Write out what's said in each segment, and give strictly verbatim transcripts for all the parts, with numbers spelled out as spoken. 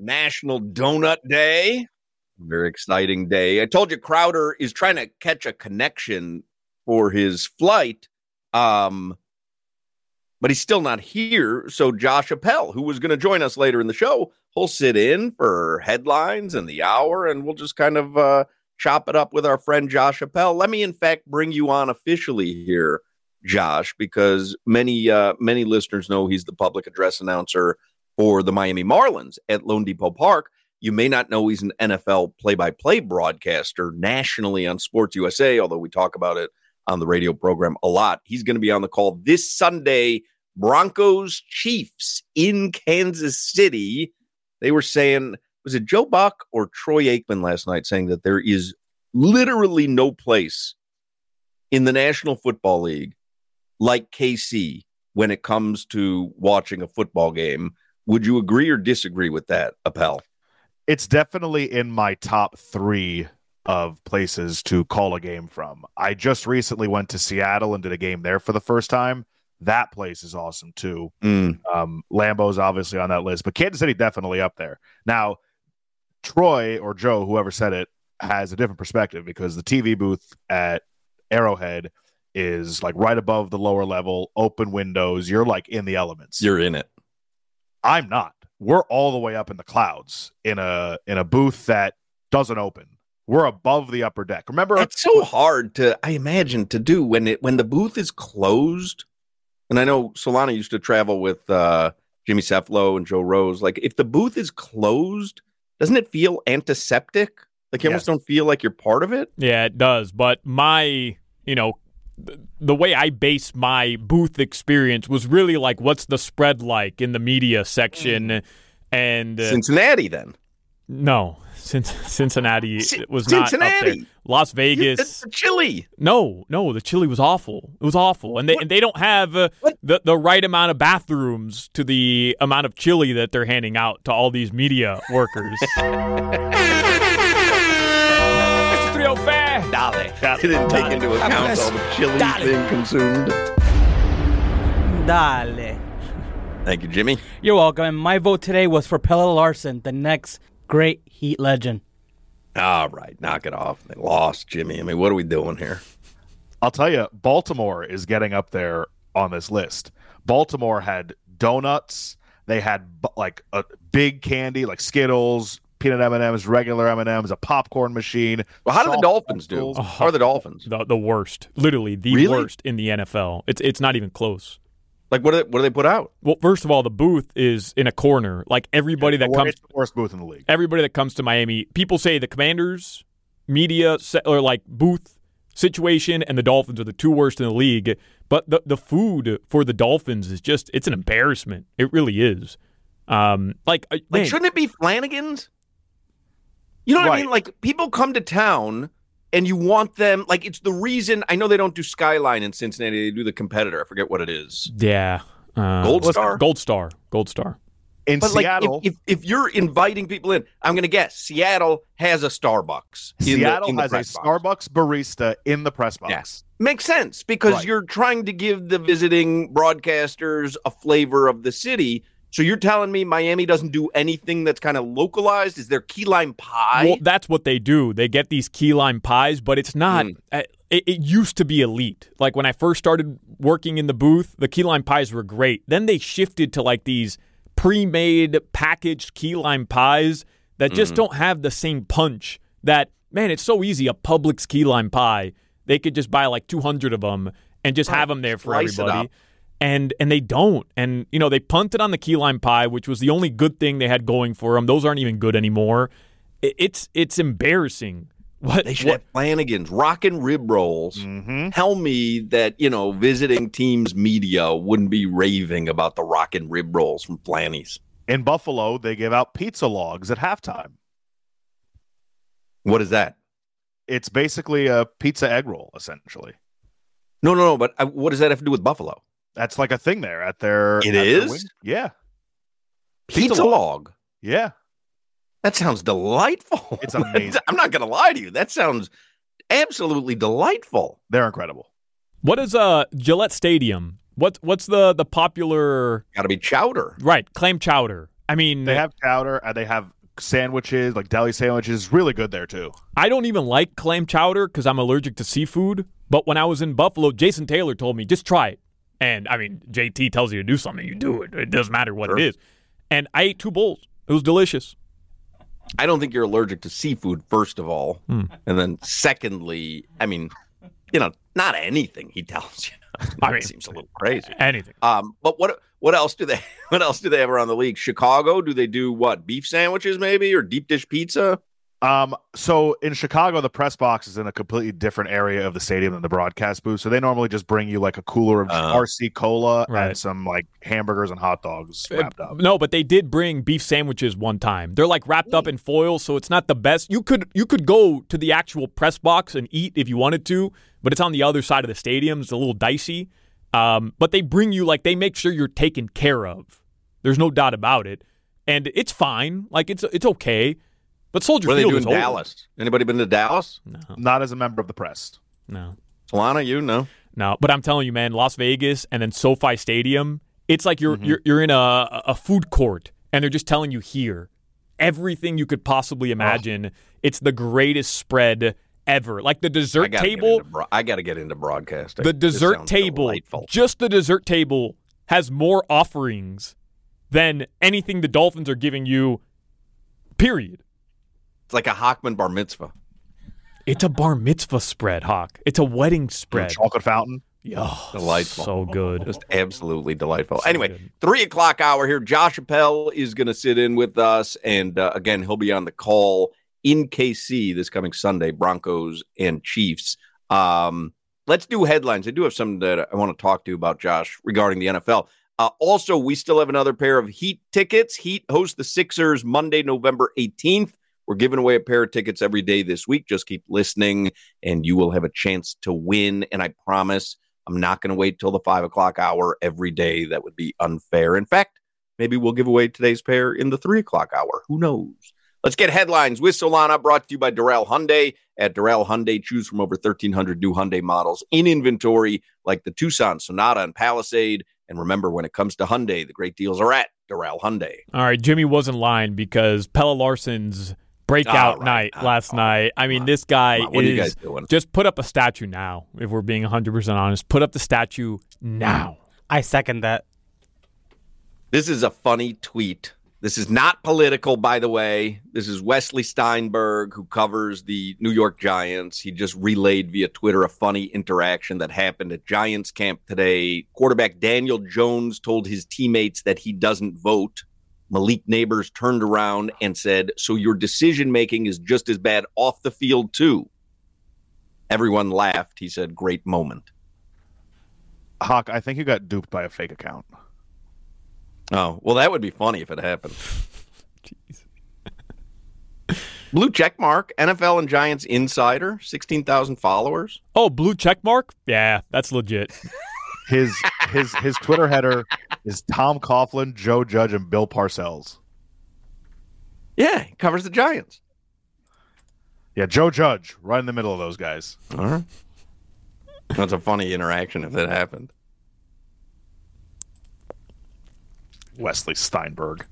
National Donut Day. Very exciting day. I told you Crowder is trying to catch a connection for his flight, um, but he's still not here. So Josh Appel, who was going to join us later in the show, he'll sit in for headlines and the hour, and we'll just kind of uh, chop it up with our friend Josh Appel. Let me, in fact, bring you on officially here, Josh, because many uh, many listeners know he's the public address announcer for the Miami Marlins at Lone Depot Park. You may not know he's an N F L play-by-play broadcaster nationally on Sports U S A, although we talk about it on the radio program a lot. He's going to be on the call this Sunday, Broncos Chiefs in Kansas City. They were saying, was it Joe Buck or Troy Aikman last night saying that there is literally no place in the National Football League like K C when it comes to watching a football game. Would you agree or disagree with that, Appel? It's definitely in my top three of places to call a game from. I just recently went to Seattle and did a game there for the first time. That place is awesome too. Mm. Um, Lambeau's obviously on that list, but Kansas City definitely up there. Now, Troy or Joe, whoever said it, has a different perspective because the T V booth at Arrowhead is like right above the lower level, open windows. You're like in the elements. You're in it. I'm not. We're all the way up in the clouds in a in a booth that doesn't open. We're above the upper deck. Remember, it's so hard to, I imagine, to do when it when the booth is closed. And I know Solana used to travel with uh, Jimmy Cefalo and Joe Rose. Like, if the booth is closed, doesn't it feel antiseptic? Like, you Yes. almost don't feel like you're part of it. Yeah, it does. But my, you know, th- the way I base my booth experience was really like, what's the spread like in the media section? Mm. And uh, Cincinnati, then. No, Cincinnati C- was not Cincinnati. up there. Las Vegas. It's the chili. No, no, the chili was awful. It was awful, and they and they don't have uh, the the right amount of bathrooms to the amount of chili that they're handing out to all these media workers. Mister three oh five. Dale. They didn't take Dale. into account all the chili Dale. being consumed. Dale. Thank you, Jimmy. You're welcome. And my vote today was for Pelle Larson, the next great Heat legend. All right, knock it off. They lost, Jimmy. I mean, what are we doing here? I'll tell you, Baltimore is getting up there on this list. Baltimore had donuts. They had bu- like a big candy, like Skittles, peanut M and M's, regular M and M's, a popcorn machine. Well, how do the soft Dolphins do? pretzels. How are the Dolphins? The the worst, literally the Really? worst in the N F L. It's it's not even close. Like, what do they, what do they put out? Well, first of all, the booth is in a corner. Like everybody that It's comes, the worst booth in the league. everybody that comes to Miami, people say the Commanders media se- or like booth situation and the Dolphins are the two worst in the league. But the the food for the Dolphins is just it's an embarrassment. It really is. Um, like uh, Like, man, shouldn't it be Flanagan's? You know what I Right. mean? Like, people come to town and you want them, like, it's the reason, I know they don't do Skyline in Cincinnati, they do the competitor. I forget what it is. yeah, uh, Gold Star? Gold Star, Gold Star. In But, Seattle, like, if, if, if you're inviting people in, I'm going to guess Seattle has a Starbucks. in the- Seattle in the has a press box. Starbucks barista in the press box. Yes. Makes sense because Right. you're trying to give the visiting broadcasters a flavor of the city. So you're telling me Miami doesn't do anything that's kind of localized? Is there key lime pie? Well, that's what they do. They get these key lime pies, but it's not. Mm. uh, It, it used to be elite. Like when I first started working in the booth, the key lime pies were great. Then they shifted to like these pre-made packaged key lime pies that just Mm. don't have the same punch. That man, it's so easy. A Publix key lime pie, they could just buy like two hundred of them and just Right. have them there for Slice it everybody. up. And and they don't. And, you know, they punted on the key lime pie, which was the only good thing they had going for them. Those aren't even good anymore. It, it's it's embarrassing. What They should what, have Flanagan's rockin' rib rolls. Mm-hmm. Tell me that, you know, visiting teams media wouldn't be raving about the rockin' rib rolls from Flanny's. In Buffalo, they give out pizza logs at halftime. What is that? It's basically a pizza egg roll, essentially. No, no, no. But uh, what does that have to do with Buffalo? That's like a thing there at their. It at their is? wing. Yeah, Pizza, Pizza log. yeah. That sounds delightful. It's amazing. I'm not going to lie to you. That sounds absolutely delightful. They're incredible. what is uh Gillette Stadium? What what's the the popular Got to be chowder. right clam chowder? I mean, They have chowder and they have sandwiches, like deli sandwiches. Really good there, too. I don't even like clam chowder because I'm allergic to seafood. But when I was in Buffalo, Jason Taylor told me, just try it. And, I mean, J T tells you to do something, you do it. It doesn't matter what Sure. it is. And I ate two bowls. It was delicious. I don't think you're allergic to seafood, first of all. Hmm. And then secondly, I mean, you know, not anything he tells you. I It mean- seems a little crazy. Anything. Um, but what what else do they what else do they have around the league? Chicago, do they do what? Beef sandwiches maybe or deep dish pizza? Um, so in Chicago, the press box is in a completely different area of the stadium than the broadcast booth. So they normally just bring you like a cooler of Uh, R C cola Right. and some like hamburgers and hot dogs wrapped up. No, but they did bring beef sandwiches one time. They're like wrapped up in foil, so it's not the best. You could you could go to the actual press box and eat if you wanted to, but it's on the other side of the stadium. It's a little dicey. Um, but they bring you like they make sure you're taken care of. There's no doubt about it, and it's fine. Like it's it's okay. But Soldier What do they Field do is in over. Dallas? Anybody been to Dallas? No, Not as a member of the press. no. Solana, you know. No, but I'm telling you, man, Las Vegas and then SoFi Stadium, it's like you're Mhm. you're you're in a a food court and they're just telling you here everything you could possibly imagine. It's the greatest spread ever. Like the I dessert gotta get table, into bro- I got to get into broadcasting. the This dessert sounds table, delightful. just the dessert table has more offerings than anything the Dolphins are giving you. Period. It's like a Hockman bar mitzvah. It's a bar mitzvah spread, Hawk. It's a wedding spread. Chocolate fountain. Yeah, Delightful. so good. Just absolutely delightful. So anyway, good. three o'clock hour here. Josh Appel is going to sit in with us. And uh, again, he'll be on the call in K C this coming Sunday, Broncos and Chiefs. Um, let's do headlines. I do have something that I want to talk to you about, Josh, regarding the N F L. Uh, also, we still have another pair of Heat tickets. Heat host the Sixers Monday, November eighteenth. We're giving away a pair of tickets every day this week. Just keep listening, and you will have a chance to win. And I promise I'm not going to wait till the five o'clock hour every day. That would be unfair. In fact, maybe we'll give away today's pair in the three o'clock hour. Who knows? Let's get headlines with Solana, brought to you by Darrell Hyundai. At Darrell Hyundai, choose from over thirteen hundred new Hyundai models in inventory, like the Tucson, Sonata, and Palisade. And remember, when it comes to Hyundai, the great deals are at Darrell Hyundai. All right, Jimmy wasn't lying because Pella Larson's breakout All right. night Uh, last oh, night. I mean, come on. this guy Come on, what are you guys is doing? just put up a statue now. If we're being one hundred percent honest, put up the statue now. I second that. This is a funny tweet. This is not political, by the way. This is Wesley Steinberg, who covers the New York Giants. He just relayed via Twitter a funny interaction that happened at Giants camp today. Quarterback Daniel Jones told his teammates that he doesn't vote. Malik Neighbors turned around and said, "So your decision-making is just as bad off the field, too." Everyone laughed. He said, "Great moment." Hawk, I think you got duped by a fake account. Oh, well, that would be funny if it happened. Jeez. Blue check mark, N F L and Giants insider, sixteen thousand followers. Oh, blue check mark? Yeah, that's legit. His his his Twitter header is Tom Coughlin, Joe Judge, and Bill Parcells. Yeah, he covers the Giants. Yeah, Joe Judge, right in the middle of those guys. All right. That's a funny interaction if that happened. Wesley Steinberg.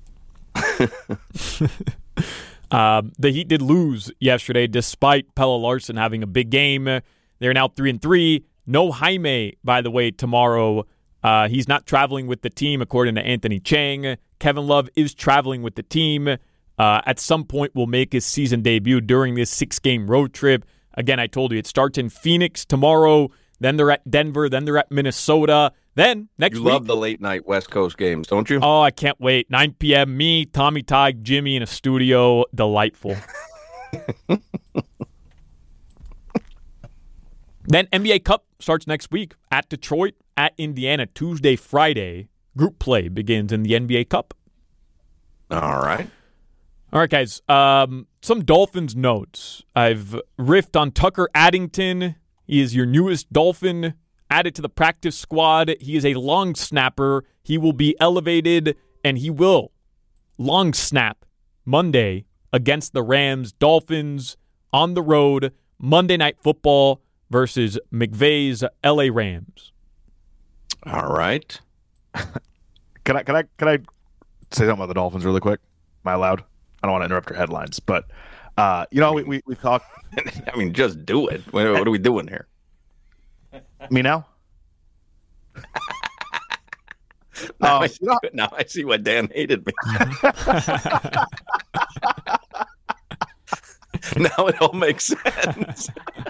Um, the Heat did lose yesterday, despite Pella Larson having a big game. They're now three and three. No Jaime, by the way, tomorrow. Uh, he's not traveling with the team, according to Anthony Chang. Kevin Love is traveling with the team. Uh, at some point, will make his season debut during this six-game road trip. Again, I told you it starts in Phoenix tomorrow. Then they're at Denver. Then they're at Minnesota. Then next You week. love the late night West Coast games, don't you? Oh, I can't wait. nine p.m. Me, Tommy Tig, Jimmy in a studio. Delightful. Then N B A Cup starts next week at Detroit, at Indiana, Tuesday, Friday. Group play begins in the N B A Cup. All right. All right, guys. Um, some Dolphins notes. I've riffed on Tucker Addington. He is your newest Dolphin. Added to the practice squad. He is a long snapper. He will be elevated, and he will long snap Monday against the Rams. Dolphins on the road, Monday Night Football versus McVay's L A Rams. All right. Can I can I can I say something about the Dolphins really quick? Am I allowed? I don't want to interrupt your headlines, but uh, you know, we we we talked. I mean, just do it. What, what are we doing here? Me now? Now, Um, I see, you know- now I see why Dan hated me. Now it all makes sense.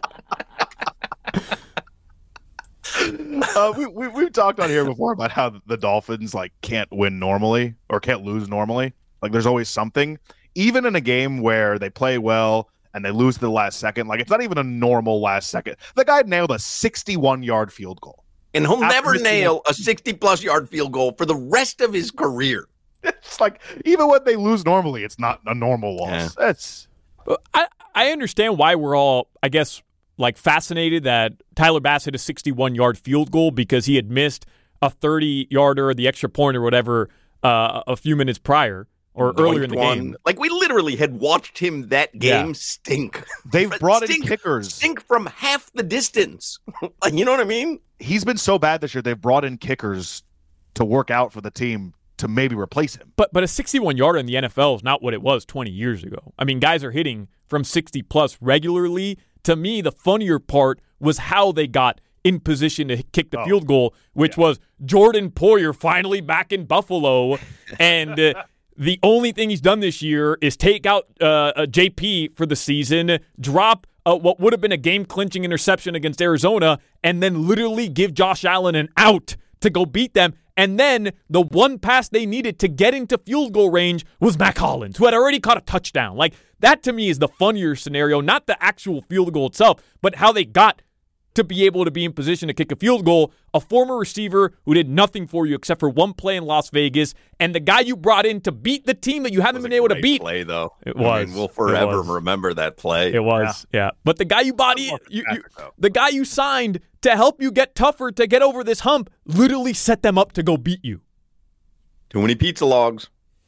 uh, we, we we've talked on here before about how the Dolphins like can't win normally or can't lose normally. Like there's always something, even in a game where they play well and they lose to the last second. Like it's not even a normal last second. The guy nailed a sixty-one yard field goal. And he'll After never missing nail a sixty-plus yard field goal for the rest of his career. It's like even when they lose normally, it's not a normal loss. Yeah. That's I, I understand why we're all, I guess, like fascinated that Tyler Bass hit a sixty-one yard field goal because he had missed a thirty yarder, the extra point or whatever, uh, a few minutes prior or earlier in the One. game. Like we literally had watched him that game Yeah. stink. they've brought Stink- in kickers. Stink from half the distance. Like, you know what I mean? He's been so bad this year. They've brought in kickers to work out for the team to maybe replace him. But but a sixty-one yarder in the N F L is not what it was twenty years ago. I mean, guys are hitting from sixty plus regularly. To me, the funnier part was how they got in position to kick the Oh, field goal, which yeah. was Jordan Poyer finally back in Buffalo. And uh, the only thing he's done this year is take out uh, a J P for the season, drop uh, what would have been a game-clinching interception against Arizona, and then literally give Josh Allen an out to go beat them. And then the one pass they needed to get into field goal range was Mac Hollins, who had already caught a touchdown. Like, that to me is the funnier scenario, not the actual field goal itself, but how they got to be able to be in position to kick a field goal. A former receiver who did nothing for you except for one play in Las Vegas, and the guy you brought in to beat the team that you haven't It was been a able to great beat. play, though. It I was. mean, we'll It forever was. remember that play. It was, yeah. But the guy you bought, in, you, you, the guy you signed to help you get tougher to get over this hump, literally set them up to go beat you. Too many pizza logs.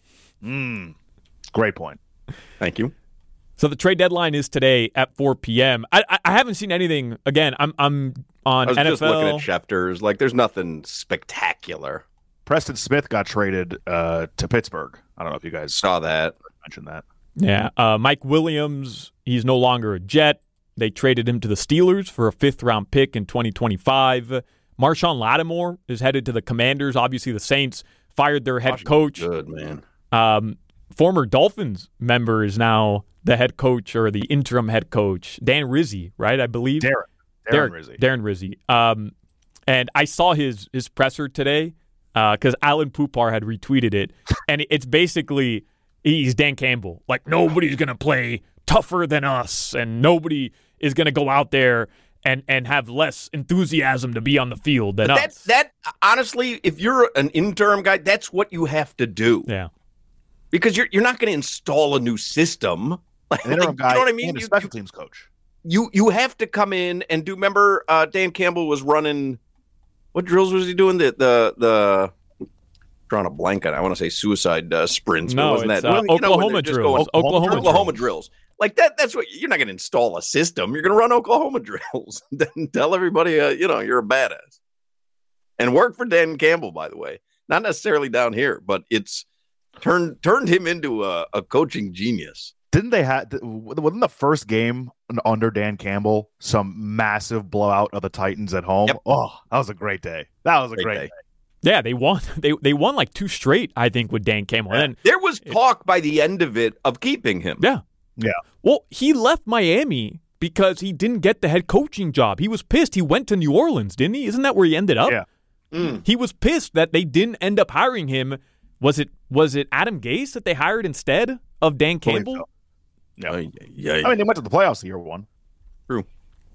Mm, great point. Thank you. So the trade deadline is today at four p.m. I, I, I haven't seen anything. Again, I'm I'm on I was N F L. just looking at Schefter's. Like, there's nothing spectacular. Preston Smith got traded uh, to Pittsburgh. I don't know if you guys Saw that. mentioned that. Yeah, uh, Mike Williams, he's no longer a Jet. They traded him to the Steelers for a fifth-round pick in twenty twenty-five. Marshawn Lattimore is headed to the Commanders. Obviously, the Saints fired their head coach. Good, man. Um, former Dolphins member is now the head coach or the interim head coach, Dan Rizzi, right? I believe. Darren. Darren Darren Rizzi. Darren Rizzi. Um, and I saw his his presser today because Alan Poupar had retweeted it, and it's basically he's Dan Campbell. Like, nobody's gonna play tougher than us, and nobody is gonna go out there and and have less enthusiasm to be on the field than But that, us. that, honestly, if you're an interim guy, that's what you have to do. yeah. Because you're you're not going to install a new system. Like, An interim like, guy you know what I mean? and a You, special you, teams coach. you you have to come in and do. Remember, uh, Dan Campbell was running. What drills was he doing? The the the drawing a blank on. I want to say suicide uh, sprints. but No, wasn't it's, that uh, when- you know, when Oklahoma they're just drills. going- Oklahoma Oklahoma drills. drills. Like that. That's what you're not going to install a system. You're going to run Oklahoma drills. Then tell everybody, uh, you know, you're a badass. And work for Dan Campbell, by the way. Not necessarily down here, but it's turned turned him into a, a coaching genius. Didn't they have wasn't the first game under Dan Campbell some massive blowout of the Titans at home? Yep. Oh, that was a great day. That was a Great great, day. day. Yeah, they won. They they won like two straight, I think, with Dan Campbell. And There was talk by the end of it of keeping him. yeah, Yeah. Well, he left Miami because he didn't get the head coaching job. He was pissed. He went to New Orleans, didn't he? Isn't that where he ended up? Yeah. Mm. He was pissed that they didn't end up hiring him. Was it was it Adam Gase that they hired instead of Dan Believe Campbell? so. Yeah. Ay, ay, ay. I mean, they went to the playoffs the year one. True.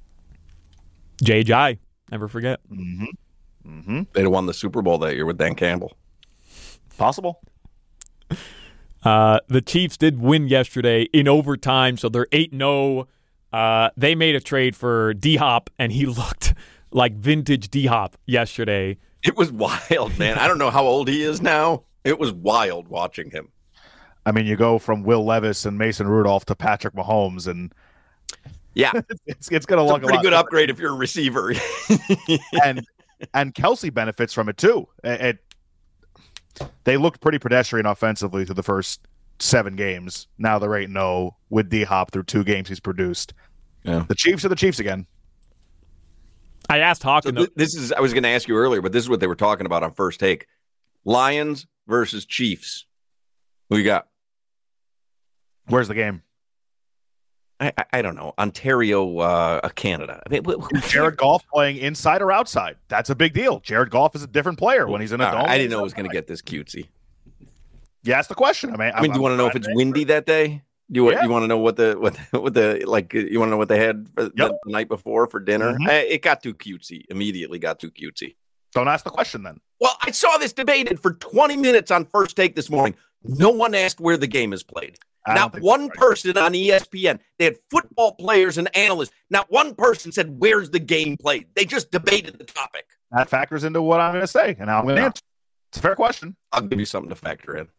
J J I, never forget. Mm-hmm. Mm-hmm. They'd have won the Super Bowl that year with Dan Campbell. Possible. Uh, the Chiefs did win yesterday in overtime, so they're eight and oh. Uh, they made a trade for D-Hop, and he looked like vintage D-Hop yesterday. It was wild, man. I don't know how old he is now. It was wild watching him. I mean, you go from Will Levis and Mason Rudolph to Patrick Mahomes, and Yeah, it's it's going to it's a look a pretty lot good different. upgrade if you're a receiver. and and Kelsey benefits from it too. It, it they looked pretty pedestrian offensively through the first seven games. Now they're eight and oh with D-Hop through two games he's produced. Yeah. The Chiefs are the Chiefs again. I asked Hawk. So th- this is I was going to ask you earlier, but this is what they were talking about on First Take. Lions versus Chiefs. Who you got? Where's the game? I, I, I don't know. Ontario, uh, Canada. I mean, wh- who Jared Goff playing inside or outside. That's a big deal. Jared Goff is a different player when he's in a All dome. right, I didn't know it was going to get this cutesy. Yeah, that's the question. I mean, I mean, do you want to know if it's windy that day? Do you, Yeah. you want to know what the what the- what the like? You want to know what they had for Yep. the, the night before for dinner? Mhm. I, it got too cutesy. Immediately got too cutesy. Don't ask the question then. Well, I saw this debated for twenty minutes on First Take this morning. No one asked where the game is played. I don't Not think one that's right. person on E S P N. They had football players and analysts. Not one person said, where's the game played? They just debated the topic. That factors into what I'm going to say, and how I'm going to Yeah. answer. It's a fair question. I'll give you something to factor in.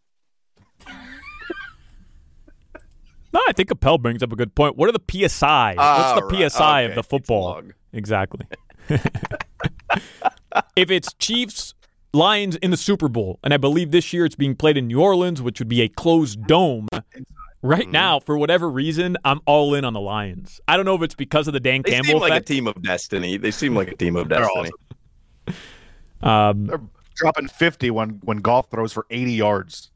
No, I think Appel brings up a good point. What are the P S I? What's the All P S I right. of Okay. the football? It's log. Exactly. If it's Chiefs Lions in the Super Bowl, and I believe this year it's being played in New Orleans, which would be a closed dome. Right Mhm. now, for whatever reason, I'm all in on the Lions. I don't know if it's because of the Dan They Campbell seem like a effect. team of destiny. They seem like a team of They're destiny. Um, They're dropping fifty when when Goff throws for eighty yards.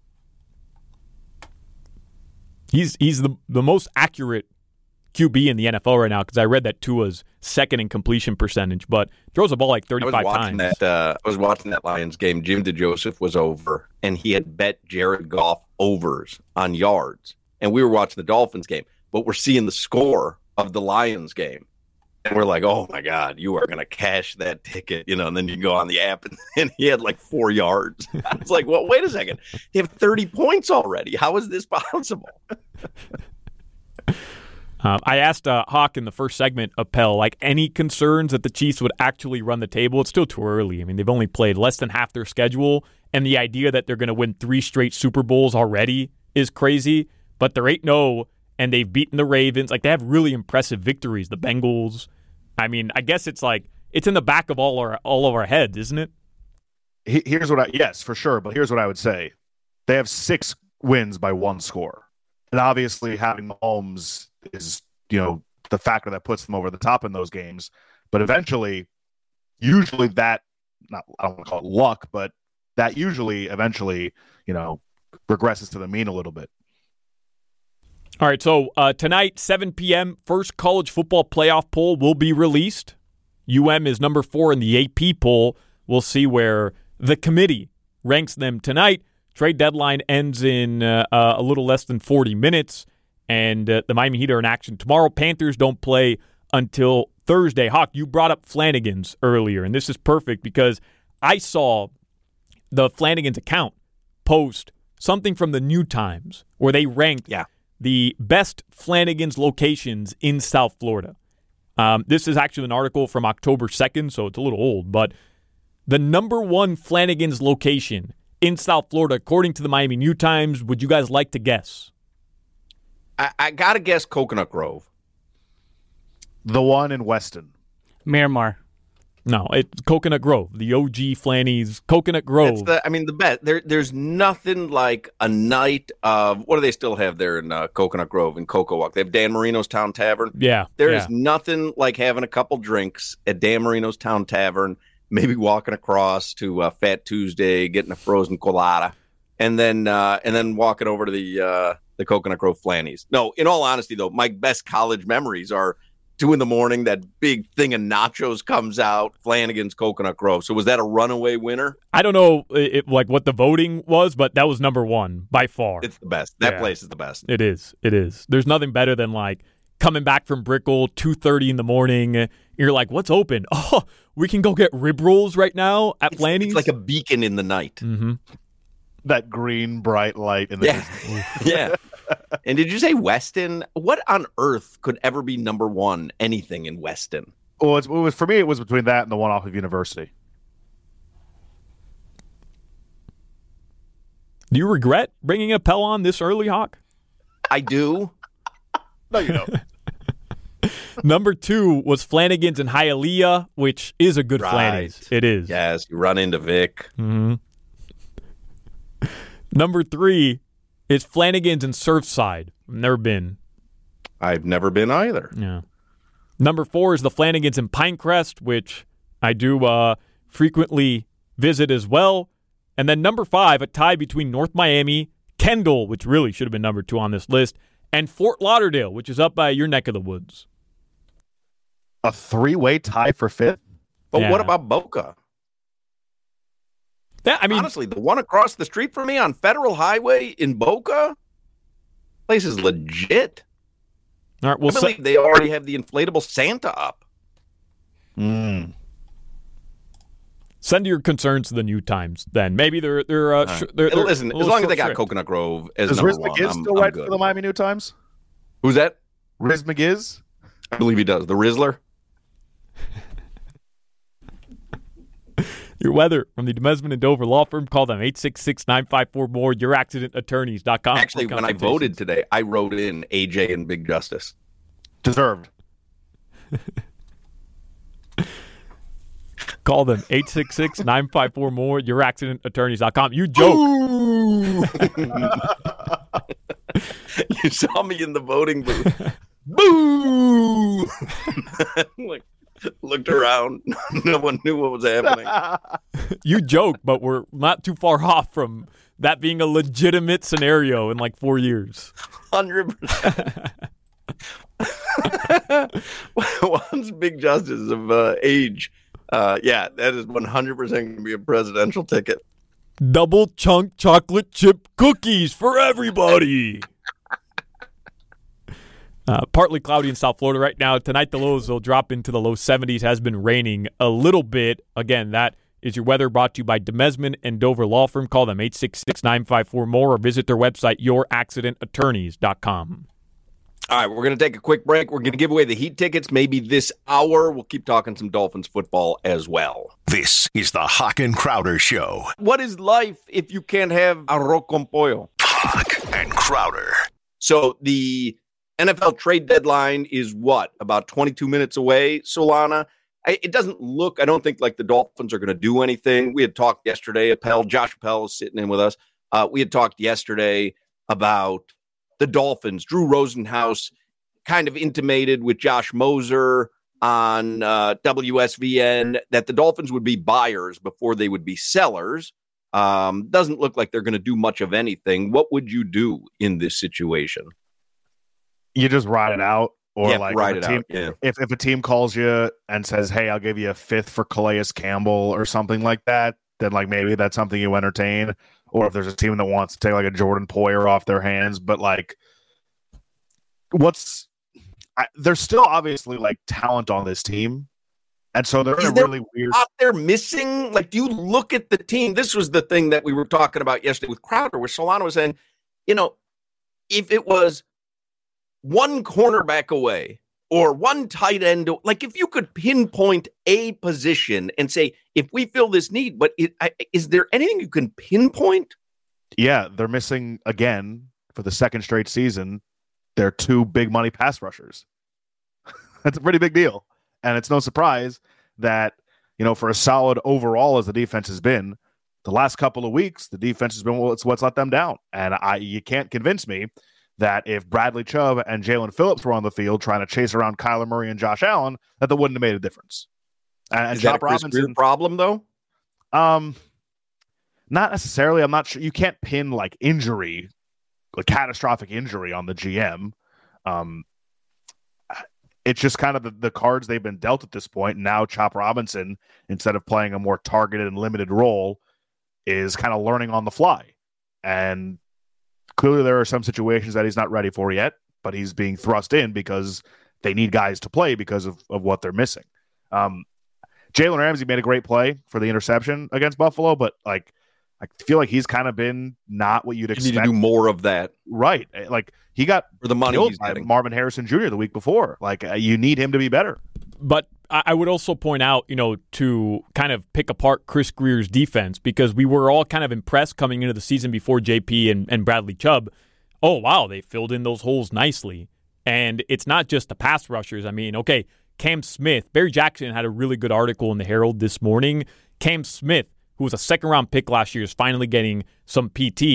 he's he's the the most accurate Q B in the N F L right now because I read that Tua's second in completion percentage, but throws the ball like I was thirty-five watching times. that. Uh, I was watching that Lions game. Jim DeJoseph was over, and he had bet Jared Goff overs on yards. And we were watching the Dolphins game, but we're seeing the score of the Lions game, and we're like, "Oh my God, you are going to cash that ticket!" You know. And then you go on the app, and, and he had like four yards. I was like, "Well, wait a second. They have thirty points already. How is this possible?" Um, I asked uh, Hawk in the first segment, Appel, like any concerns that the Chiefs would actually run the table? It's still too early. I mean, they've only played less than half their schedule, and the idea that they're going to win three straight Super Bowls already is crazy. But they're eight and oh, and they've beaten the Ravens. Like, they have really impressive victories. The Bengals. I mean, I guess it's like it's in the back of all our all of our heads, isn't it? He- Here's what I yes for sure, but here's what I would say: they have six wins by one score, and obviously having Mahomes is you know the factor that puts them over the top in those games. But eventually, usually that not I don't want to call it luck, but that usually eventually you know regresses to the mean a little bit. All right, so uh, tonight, seven p.m., first college football playoff poll will be released. U M is number four in the A P poll. We'll see where the committee ranks them tonight. Trade deadline ends in uh, uh, a little less than forty minutes, and uh, the Miami Heat are in action tomorrow. Panthers don't play until Thursday. Hawk, you brought up Flanagan's earlier, and this is perfect because I saw the Flanagan's account post something from the New Times where they ranked Yeah. the best Flanagan's locations in South Florida. Um, this is actually an article from October second, so it's a little old, but the number one Flanagan's location in South Florida, according to the Miami New Times, would you guys like to guess? I, I gotta guess Coconut Grove. The one in Weston. Miramar. No, it's Coconut Grove, the O G Flanny's Coconut Grove. That's the. I mean, the best. There, there's nothing like a night of what do they still have there in uh, Coconut Grove in Cocoa Walk? They have Dan Marino's Town Tavern. yeah, There yeah. is nothing like having a couple drinks at Dan Marino's Town Tavern, maybe walking across to uh, Fat Tuesday, getting a frozen colada, and then uh, and then walking over to the uh, the Coconut Grove Flannies. No, in all honesty, though, my best college memories are two in the morning. That big thing of nachos comes out. Flanagan's Coconut Grove. So was that a runaway winner? I don't know it, like what the voting was, but that was number one by far. It's the best. That Yeah. place is the best. It is. It is. There's nothing better than like coming back from Brickell, two thirty in the morning. You're like, what's open? Oh, we can go get rib rolls right now at It's, Flanny's. it's like a beacon in the night. Mm-hmm. That green bright light in the Yeah. Yeah. And did you say Weston? What on earth could ever be number one? Anything in Weston? Well, it's, it was for me. It was between that and the one off of University. Do you regret bringing a Appel on this early, Hawk? I do. No, you don't. Number two was Flanagan's in Hialeah, which is a good Right. Flanny's. It is. Yes, you run into Vic. Mhm. Number three is Flanagan's in Surfside. Never been. I've never been either. Yeah. Number four is the Flanagan's in Pinecrest, which I do uh, frequently visit as well. And then number five, a tie between North Miami, Kendall, which really should have been number two on this list, and Fort Lauderdale, which is up by your neck of the woods. A three-way tie for fifth? But Yeah. what about Boca? Yeah, I mean, Honestly, the one across the street from me on Federal Highway in Boca, place is legit. all right, we'll I believe se- they already have the inflatable Santa up. Mm. send your concerns to the New Times then. Maybe they're they're, uh, sh- they're, they're Listen, a as little long as they got short-shrift. Coconut Grove as Does number Riz one, McGiz I'm, still I'm write good. for the Miami New Times? Who's that? Riz McGiz? I believe he does. The Rizzler. Your weather from the Demesman and Dover Law Firm. Call them eight six six, nine five four, M O R E, your accident attorneys dot com. Actually, when I voted today, I wrote in A J and Big Justice. Deserved. Call them eight six six, nine five four, M O R E, your accident attorneys dot com. You joke. You saw me in the voting booth. Boo! Like, looked around. No one knew what was happening. You joke, but we're not too far off from that being a legitimate scenario in like four years. one hundred percent. Once Big Justice of uh, age, uh, yeah, that is one hundred percent going to be a presidential ticket. Double chunk chocolate chip cookies for everybody. Uh, partly cloudy in South Florida right now. Tonight, the lows will drop into the low seventies. Has been raining a little bit. Again, that is your weather brought to you by Demesman and Dover Law Firm. Call them eight six six, nine five four, M O R E or visit their website, your accident attorneys dot com. All right, we're going to take a quick break. We're going to give away the Heat tickets maybe this hour. We'll keep talking some Dolphins football as well. This is the Hawk and Crowder Show. What is life if you can't have arroz con pollo? Hawk and Crowder. So the N F L trade deadline is what? About twenty-two minutes away, Solana? I, it doesn't look, I don't think like the Dolphins are going to do anything. We had talked yesterday, Appel, Josh Appel is sitting in with us. Uh, we had talked yesterday about the Dolphins. Drew Rosenhaus kind of intimated with Josh Moser on uh, W S V N that the Dolphins would be buyers before they would be sellers. Um, doesn't look like they're going to do much of anything. What would you do in this situation? You just ride it out, or Yeah, like ride if it a team, out, yeah. if if a team calls you and says, "Hey, I'll give you a fifth for Calais Campbell" or something like that, then like maybe that's something you entertain. Or if there's a team that wants to take like a Jordan Poyer off their hands, but like, what's I, there's still obviously like talent on this team, and so they're in Is a there really weird. Out there missing, like, do you look at the team? This was the thing that we were talking about yesterday with Crowder, where Solano was saying, you know, if it was one cornerback away or one tight end, like if you could pinpoint a position and say, if we fill this need, but it, I, is there anything you can pinpoint? Yeah, they're missing again for the second straight season. They're two big money pass rushers. That's a pretty big deal. And it's no surprise that, you know, for as solid overall as the defense has been, the last couple of weeks, the defense has been what's, what's let them down. And I, you can't convince me that if Bradley Chubb and Jalen Phillips were on the field trying to chase around Kyler Murray and Josh Allen, that that wouldn't have made a difference. And, and Is that a Chop Chris Greer Robinson problem, though? Um, not necessarily. I'm not sure. You can't pin like injury, like catastrophic injury on the G M. Um, it's just kind of the, the cards they've been dealt at this point. Now Chop Robinson, instead of playing a more targeted and limited role, is kind of learning on the fly. And clearly there are some situations that he's not ready for yet, but he's being thrust in because they need guys to play because of, of what they're missing. Um, Jalen Ramsey made a great play for the interception against Buffalo, but like I feel like he's kind of been not what you'd You expect. need to do more of that Right. Like he got for the money killed he's by getting. Marvin Harrison Junior the week before. Like uh, you need him to be better. But I I would also point out, you know, to kind of pick apart Chris Greer's defense, because we were all kind of impressed coming into the season before J P and, and Bradley Chubb. Oh, wow, they filled in those holes nicely. And it's not just the pass rushers. I mean, okay, Cam Smith, Barry Jackson had a really good article in the Herald this morning. Cam Smith, who was a second-round pick last year, is finally getting some P T.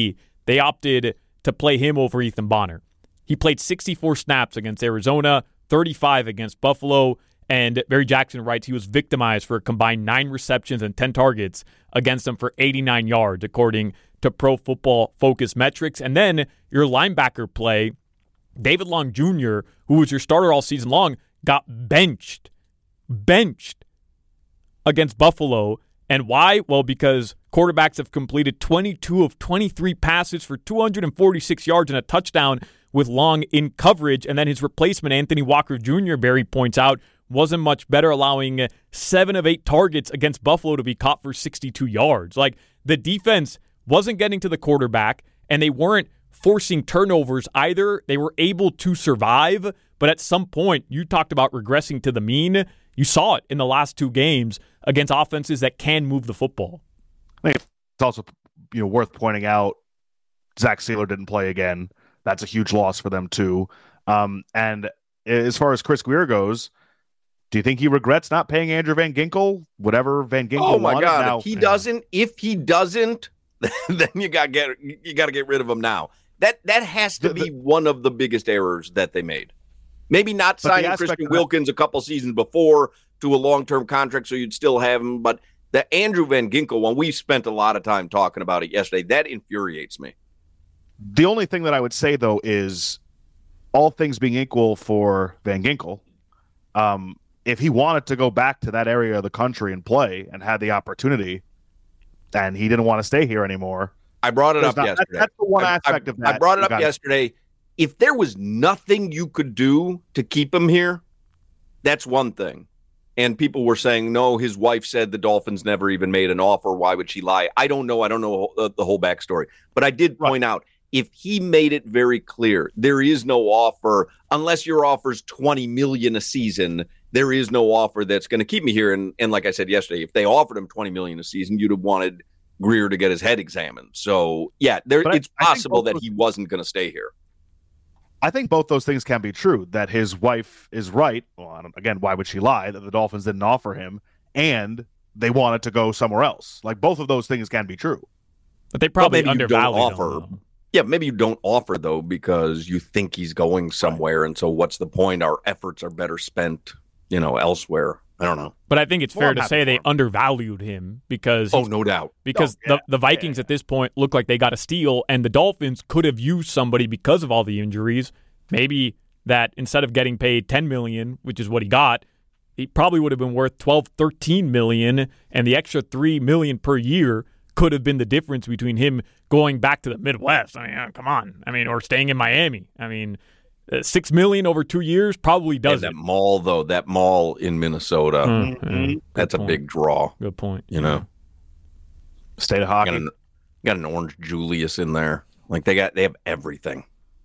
they opted to play him over Ethan Bonner. He played sixty-four snaps against Arizona, thirty-five against Buffalo, and Barry Jackson writes he was victimized for a combined nine receptions and ten targets against them for eighty-nine yards, according to Pro Football Focus metrics. And then your linebacker play, David Long Junior, who was your starter all season long, got benched. Benched against Buffalo. And why? Well, because quarterbacks have completed twenty-two of twenty-three passes for two hundred forty-six yards and a touchdown with Long in coverage. And then his replacement, Anthony Walker Junior, Barry points out, wasn't much better, allowing seven of eight targets against Buffalo to be caught for sixty-two yards. Like, the defense wasn't getting to the quarterback, and they weren't forcing turnovers either. They were able to survive, but at some point, you talked about regressing to the mean. You saw it in the last two games against offenses that can move the football. I think it's also, you know, worth pointing out Zach Sealer didn't play again. That's a huge loss for them, too. Um, and as far as Chris Grier goes, do you think he regrets not paying Andrew Van Ginkel? Whatever Van Ginkel Oh, my wanted? God. Now, if he yeah. doesn't, if he doesn't, then you got to get you got to get rid of him now. That that has to The- be the- one of the biggest errors that they made. Maybe not But the signing aspect Christian of that- Wilkins a couple seasons before to a long-term contract so you'd still have him, but the Andrew Van Ginkel one, we spent a lot of time talking about it yesterday. That infuriates me. The only thing that I would say, though, is all things being equal for Van Ginkel, um, if he wanted to go back to that area of the country and play and had the opportunity, and he didn't want to stay here anymore. I brought it There's up not- yesterday. that- that's the one I- aspect I, of that. I brought it you up gotta- yesterday. If there was nothing you could do to keep him here, that's one thing. And people were saying, no, his wife said the Dolphins never even made an offer. Why would she lie? I don't know. I don't know the, the whole backstory. But I did point out, if he made it very clear, there is no offer, unless your offer's twenty million dollars a season, there is no offer that's going to keep me here. And, and like I said yesterday, if they offered him twenty million dollars a season, you'd have wanted Grier to get his head examined. So, yeah, there, But I- it's I think possible both that of- he wasn't going to stay here. I think both those things can be true, that his wife is right. Well, I don't, again, why would she lie? That the Dolphins didn't offer him, and they wanted to go somewhere else. Like, both of those things can be true. But they probably maybe you don't undervalued offer. him, though. Yeah, maybe you don't offer, though, because you think he's going somewhere. And so what's the point? Our efforts are better spent, you know, elsewhere. I don't know. But I think it's Well, fair I'm to happy say for they him. undervalued him because Oh, he's- no doubt. because Oh, yeah. the, the Vikings Yeah, yeah. at this point look like they got a steal, and the Dolphins could have used somebody because of all the injuries. Maybe that instead of getting paid ten million dollars, which is what he got, he probably would have been worth twelve, thirteen million dollars, and the extra three million dollars per year could have been the difference between him going back to the Midwest. I mean, uh, come on. I mean, or staying in Miami. I mean, uh, six million dollars over two years probably And does that it. mall, though, that mall in Minnesota, Mm, mm, that's a point. big draw, Good point. you know. State of hockey. Got an, got an Orange Julius in there. Like, they got, they have everything.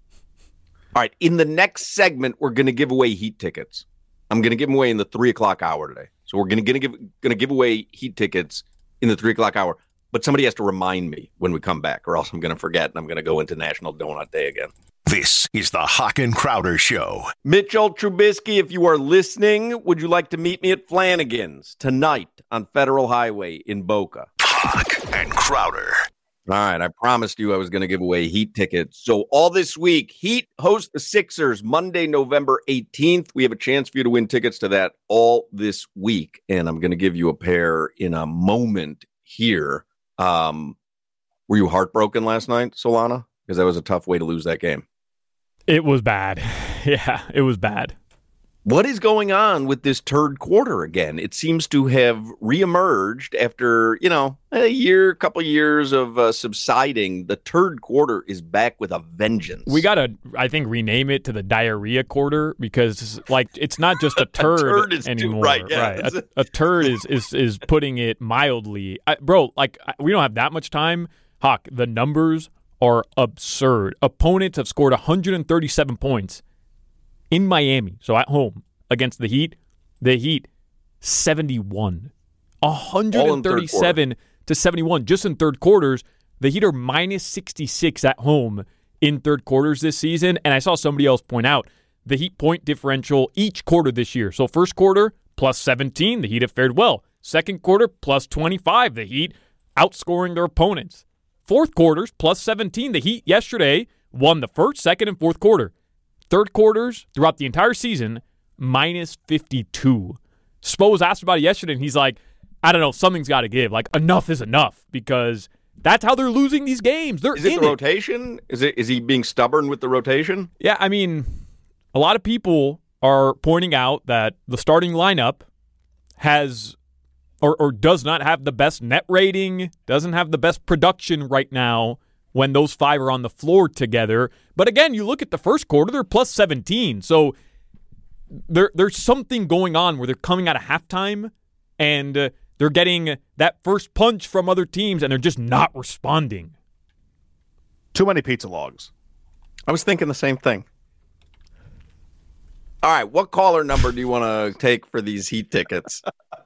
All right, in the next segment, we're going to give away Heat tickets. I'm going to give them away in the three o'clock hour today. So we're going to give going to give away Heat tickets in the three o'clock hour. But somebody has to remind me when we come back, or else I'm going to forget, and I'm going to go into National Donut Day again. This is the Hawk and Crowder Show. Mitchell Trubisky, if you are listening, would you like to meet me at Flanagan's tonight on Federal Highway in Boca? Hawk and Crowder. All right, I promised you I was going to give away Heat tickets. So all this week, Heat host the Sixers Monday, November eighteenth. We have a chance for you to win tickets to that all this week, and I'm going to give you a pair in a moment here. Um, were you heartbroken last night, Solana? Because that was a tough way to lose that game. It was bad. Yeah, it was bad. What is going on with this third quarter again? It seems to have reemerged after, you know, a year, couple years of uh, subsiding. The third quarter is back with a vengeance. We got to, I think, rename it to the diarrhea quarter because, like, it's not just a turd, turd is too- anymore. right, yeah. A, a turd is, is is putting it mildly. I, bro, like, I, we don't have that much time. Hawk, the numbers are absurd. Opponents have scored one hundred thirty-seven points in Miami, so at home, against the Heat. The Heat, seventy-one. one hundred thirty-seven to seventy-one just in third quarters. The Heat are minus sixty-six at home in third quarters this season. And I saw somebody else point out the Heat point differential each quarter this year. So first quarter, plus seventeen, the Heat have fared well. Second quarter, plus twenty-five, the Heat outscoring their opponents. fourth quarters, plus seventeen. The Heat yesterday won the first, second, and fourth quarter. Third quarters throughout the entire season, minus fifty-two. Spo was asked about it yesterday, and he's like, I don't know, something's got to give. Like, enough is enough, because that's how they're losing these games. They're Is it in the it. rotation? Is it? Is he being stubborn with the rotation? Yeah, I mean, a lot of people are pointing out that the starting lineup has or, or does not have the best net rating, doesn't have the best production right now when those five are on the floor together. But again, you look at the first quarter, they're plus seventeen. So there, there's something going on where they're coming out of halftime and uh, they're getting that first punch from other teams and they're just not responding. Too many pizza logs. I was thinking the same thing. All right, what caller number do you want to take for these Heat tickets?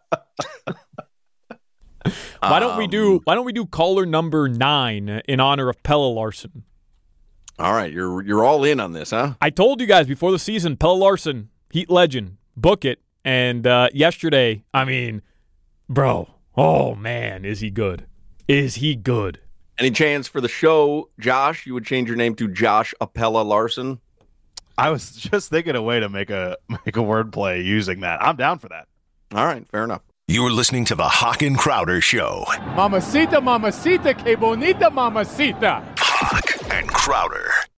Why don't we Um, do why don't we do caller number nine in honor of Pelle Larsson? All right, you're you're all in on this, huh? I told you guys before the season, Pelle Larsson, Heat legend, book it. And uh, yesterday, I mean, bro, oh man, is he good? Is he good? Any chance for the show, Josh? You would change your name to Josh Apella Larson? I was just thinking a way to make a make a wordplay using that. I'm down for that. All right, fair enough. You're listening to the Hawk and Crowder Show. Mamacita, mamacita, que bonita mamacita. Hawk and Crowder.